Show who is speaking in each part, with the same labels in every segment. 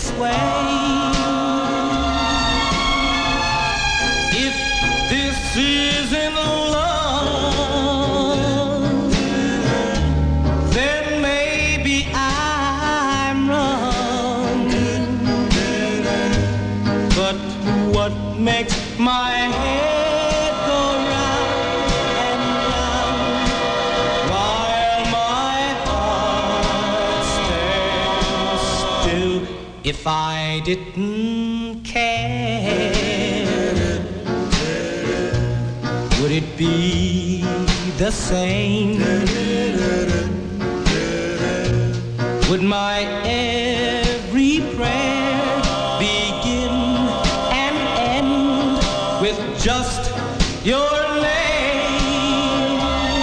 Speaker 1: way. If this isn't love, then maybe I'm wrong. But what makes my head go round and round while my heart stands still? If I didn't care, would it be the same? Would my every prayer begin and end with just your name?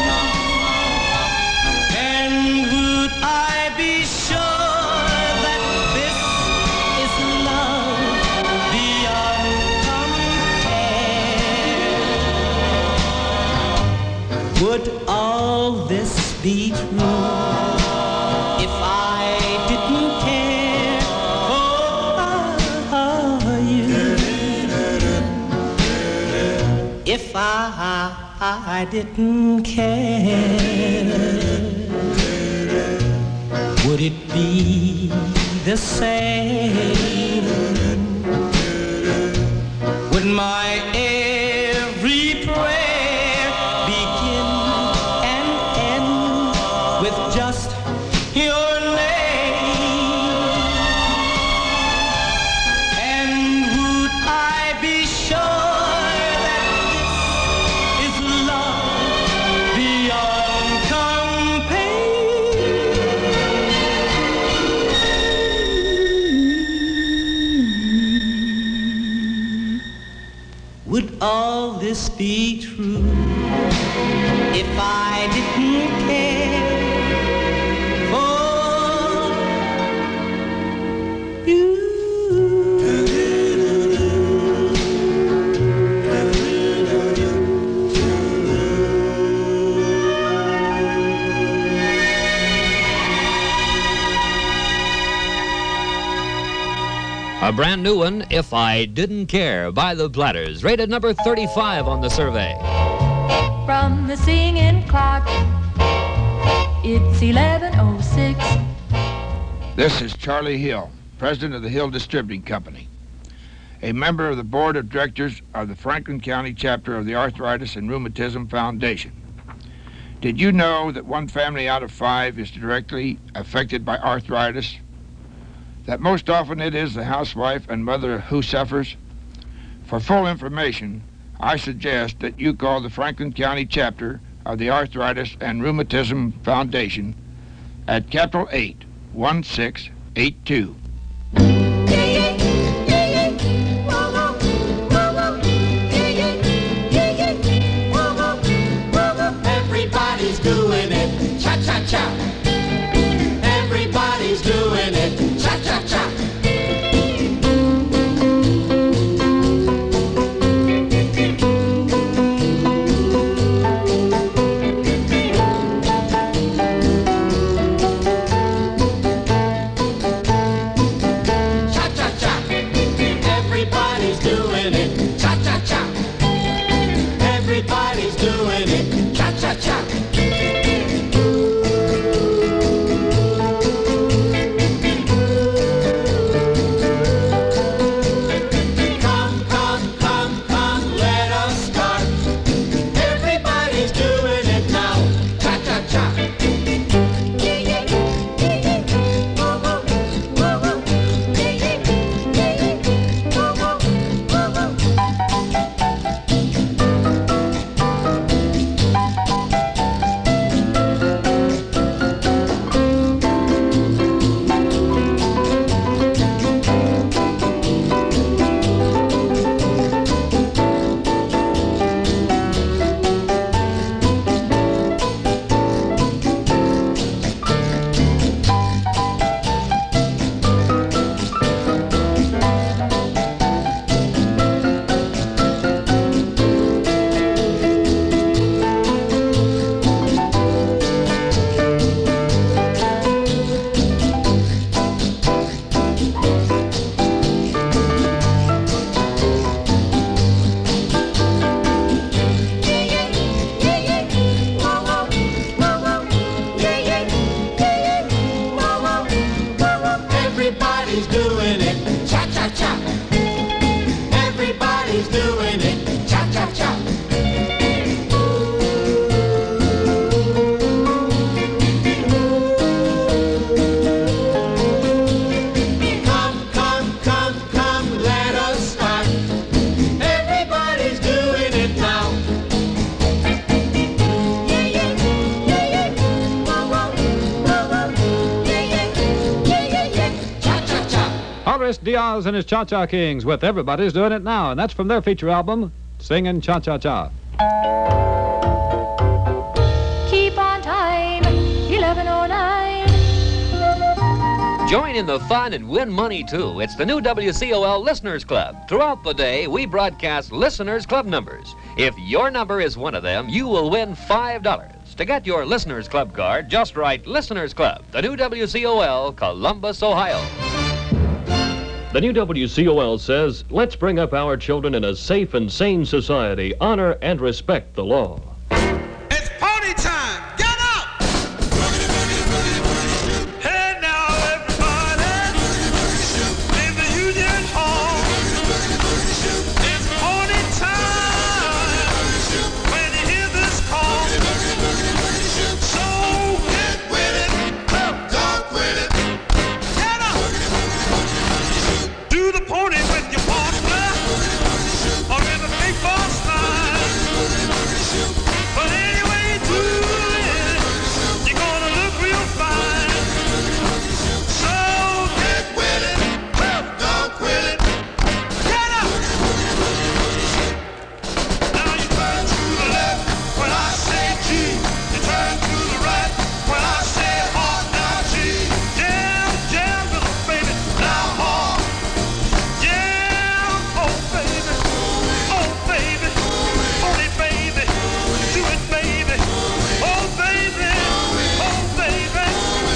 Speaker 1: And would I be sure that this is love beyond compare? Would all this be true if I didn't care for you? If I didn't care, would it be the same? Would my every prayer begin and end with just your name? And would I be sure that this is love beyond compare? Would all this be true if I didn't care for you?
Speaker 2: A brand new one, If I Didn't Care, by the Platters, rated number 35 on the survey.
Speaker 3: From the singing clock, it's 11:06.
Speaker 4: This is Charlie Hill, president of the Hill Distributing Company, a member of the board of directors of the Franklin County chapter of the Arthritis and Rheumatism Foundation. Did you know that 1 family out of 5 is directly affected by arthritis? That most often it is the housewife and mother who suffers? For full information, I suggest that you call the Franklin County chapter of the Arthritis and Rheumatism Foundation at capital 81682.
Speaker 1: Everybody's doing it, cha-cha-cha. Everybody's doing it, cha-cha-cha.
Speaker 5: Cyrus Diaz and his Cha-Cha Kings with Everybody's Doing It Now, and that's from their feature album, Singin' Cha-Cha-Cha.
Speaker 3: Keep on time, 11:09.
Speaker 2: Join in the fun and win money, too. It's the new WCOL Listeners Club. Throughout the day, we broadcast Listeners Club numbers. If your number is one of them, you will win $5. To get your Listeners Club card, just write Listeners Club, the new WCOL, Columbus, Ohio.
Speaker 6: The new WCOL says, let's bring up our children in a safe and sane society, honor and respect the law.
Speaker 7: It's party time! Get up! Hey now, everybody! In the Union Hall! It's party time! When you hear this call! So get with it! Don't quit it! Get up! Do the pony with your partner! Or in the big boss line! But anyway you do it, you're gonna look real fine. So get with it, don't quit it. Get up! Now you turn to the left when I say G. You turn to the right when I say hard. Now G. Jam, jam, little baby. Now hard. Yeah, oh baby. Oh baby. Pony baby. Do it baby. Oh baby. Oh baby.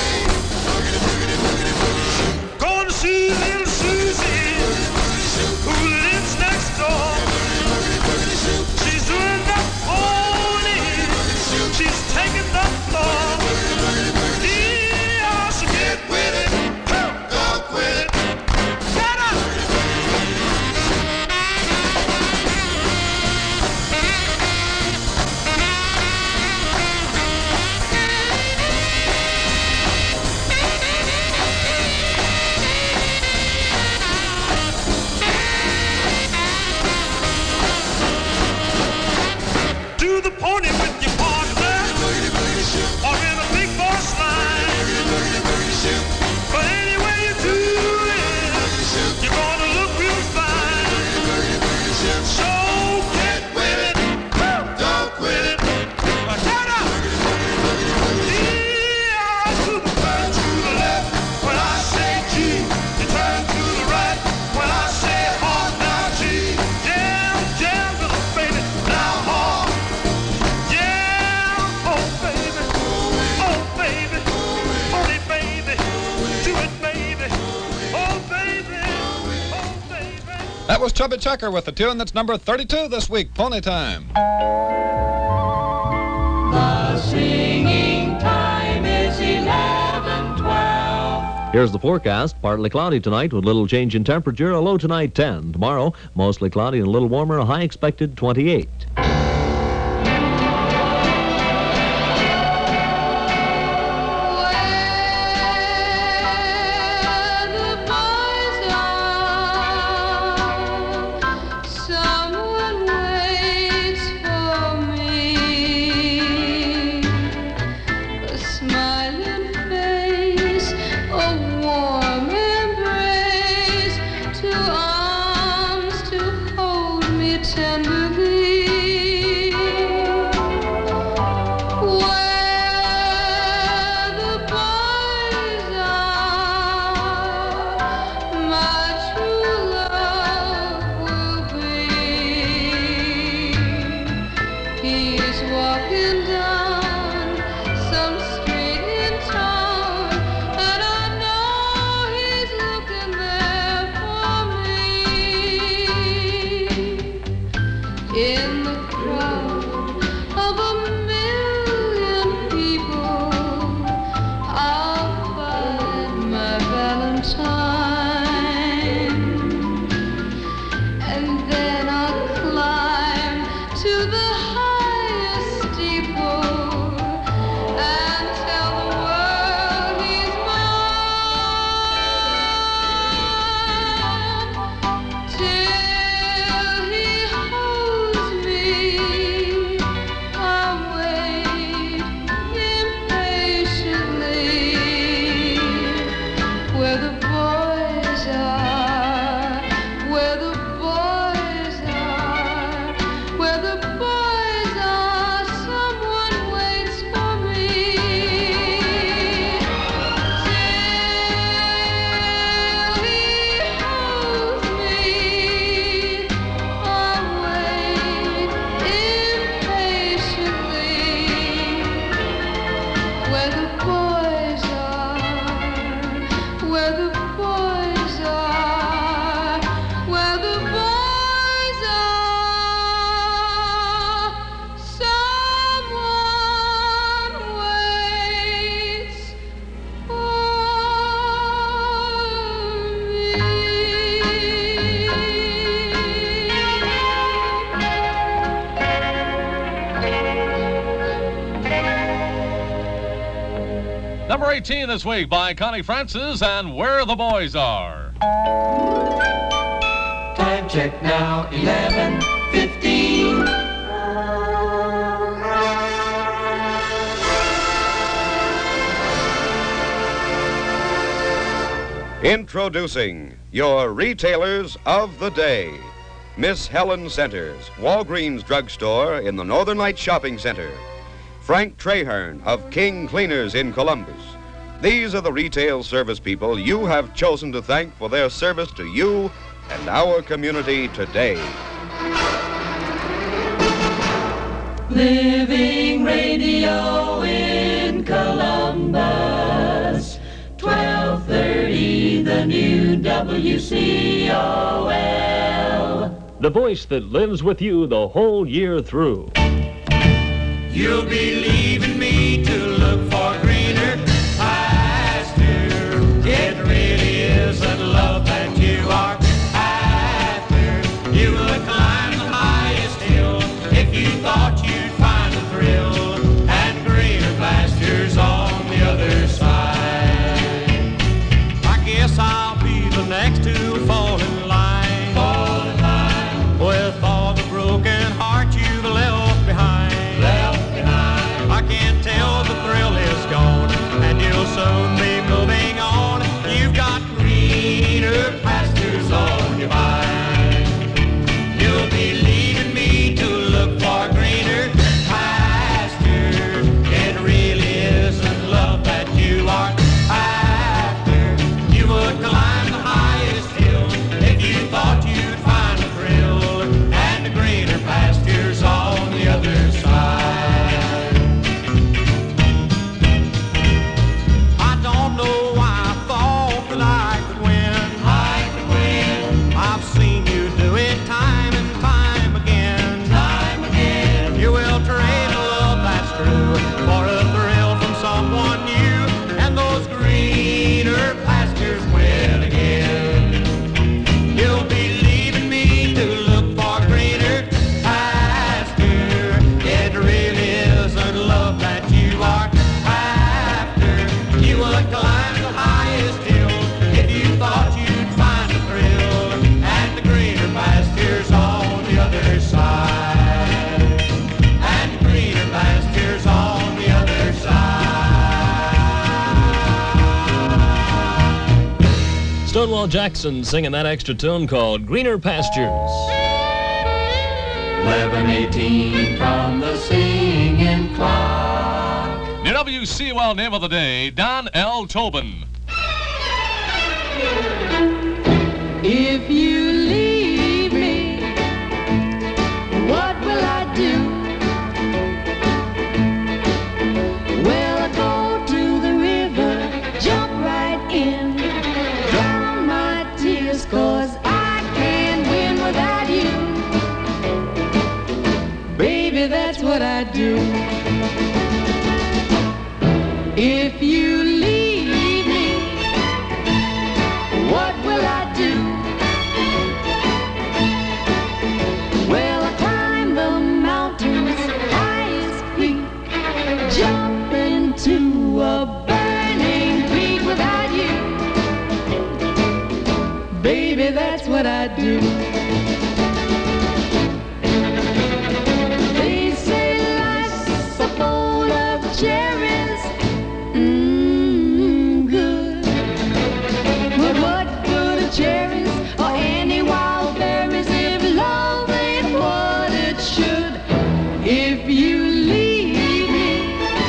Speaker 7: Gonna see little Susie who lives next door. She's doing the pony. She's taking the floor. Yeah, so get with it. Don't quit it. Get up! Do the pony with your partner, or in a big boss line. But anyway you do it, you're gonna look real fine. So get with it, don't quit it. Get up! Yeah, turn to the left when I say G. You turn to the right when I say hard. Now G. Jam, jam, little baby. Now hard. Yeah, oh baby. Oh baby. Pony baby. Do it baby. Oh baby. Oh baby.
Speaker 5: That was Chubby Checker with the tune that's number 32 this week, Pony Time.
Speaker 1: The singing time is 11:12.
Speaker 6: Here's the forecast. Partly cloudy tonight with little change in temperature. A low tonight 10. Tomorrow, mostly cloudy and a little warmer. A high expected 28.
Speaker 3: Where the boys are, someone waits for me. A smiling face, a warm embrace, 2 arms to hold me tenderly. Where the boys are, my true love will be. He's walking down some street in town, and I know he's looking there for me. In the crowd of a million people, I'll find my Valentine, and then I'll climb to the highest steeple and tell the world he's mine. Till he holds me, I'll wait impatiently. Where the boys boys are, where the boys are. Someone waits for
Speaker 8: Number 18 this week by Connie Francis and Where the Boys Are.
Speaker 1: Time check now, 11:15.
Speaker 9: Introducing your retailers of the day. Miss Helen Centers, Walgreens Drugstore in the Northern Lights Shopping Center. Frank Traherne of King Cleaners in Columbus. These are the retail service people you have chosen to thank for their service to you and our community today.
Speaker 1: Living Radio in Columbus, 1230, the new WCOL.
Speaker 6: The voice that lives with you the whole year through.
Speaker 7: You'll be leaving me to look for greener pasture. It really isn't love that you are after. You would climb the highest hill if you thought you'd find a thrill and greener pastures on the other side. I guess I'll be the next to fall in line. Fall in line. With all the broken heart you've left behind. I can tell the thrill is gone, and you'll soon be moving on. You've got greener pastures on your mind. You'll be leaving me to look for greener pastures. It really isn't love that you are after. You would climb the highest hill if you thought you'd find a thrill and the greener pastures on the other side.
Speaker 6: Stonewall Jackson singing that extra tune called Greener Pastures.
Speaker 1: 11:18 from the singing clock.
Speaker 8: Your WCOL name of the day, Don L. Tobin.
Speaker 3: If you leave me, what will I do? Well, I go to the river, jump right in, drown my tears, 'cause I can't win without you. Baby, that's what I do. If you leave me, what will I do? Well, I climb the mountain's highest peak, jump into a burning creek without you. Baby, that's what I do. They say life's a bowl of cherries, good. But what good are cherries or any wild berries if love ain't what it should? If you leave me,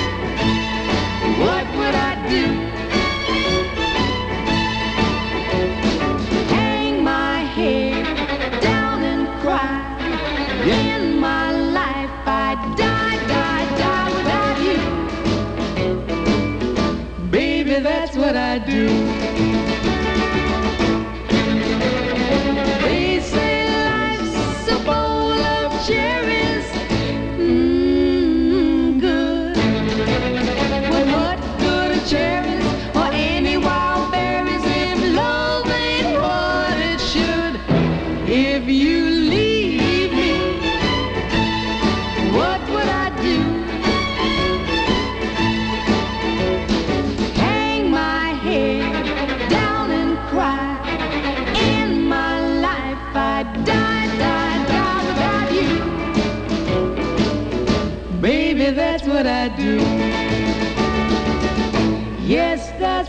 Speaker 3: what would I do? Hang my head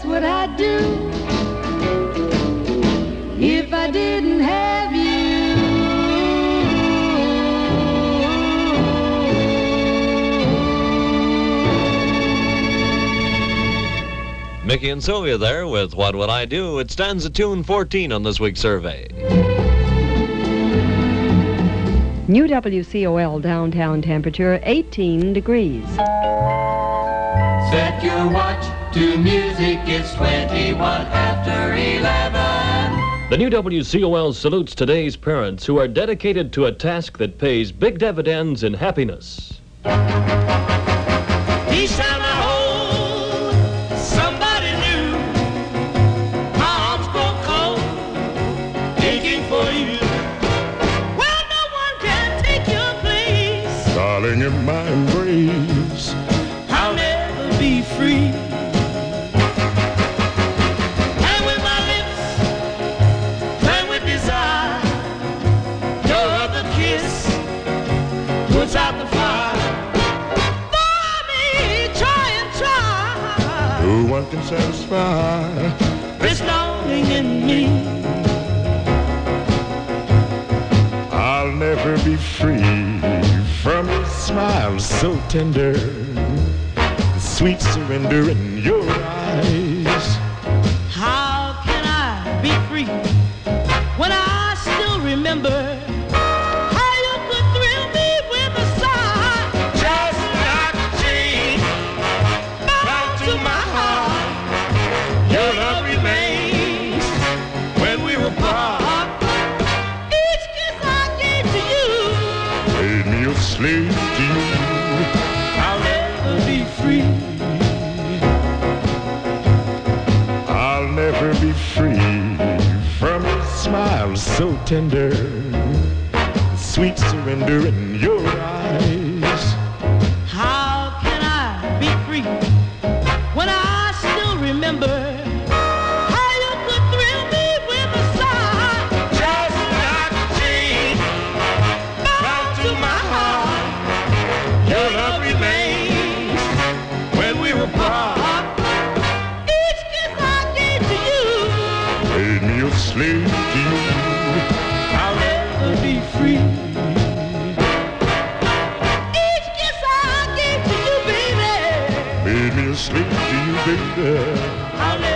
Speaker 3: what I'd do if I didn't have you.
Speaker 10: Mickey and Sylvia there with What Would I Do? It stands at tune 14 on this week's survey.
Speaker 11: New WCOL downtown temperature 18 degrees.
Speaker 1: Set your watch to music, it's 21 after 11.
Speaker 6: The new WCOL salutes today's parents who are dedicated to a task that pays big dividends in happiness.
Speaker 1: Each time I hold somebody new, my arms grow cold, aching for you. Well, no one can take your place,
Speaker 12: Darling, in my embrace,
Speaker 1: I'll never be free. And with my lips filled with desire, your other kiss puts out the fire. For me, try and try.
Speaker 12: no one can satisfy
Speaker 1: This longing in me.
Speaker 12: I'll never be free from your smile so tender, the sweet surrender in your eyes.
Speaker 1: How can I be free when I still remember how you could thrill me with a sigh? Just like a chain bound to my heart, your love remains when we're apart. Each kiss I gave to you
Speaker 12: Made me a slave to you.
Speaker 1: I'll never be free.
Speaker 12: I'll never be free from your smile so tender, the sweet surrender in your eyes.
Speaker 1: How can I be free when I still remember how you could thrill me with a sigh? Just like a chain bound to my heart, your love remains when we're apart. Each kiss I gave to you,
Speaker 12: Made me a slave to you.
Speaker 1: I'll never be free. Each kiss I gave to you, baby,
Speaker 12: Made me a slave to you, baby.
Speaker 1: I'll never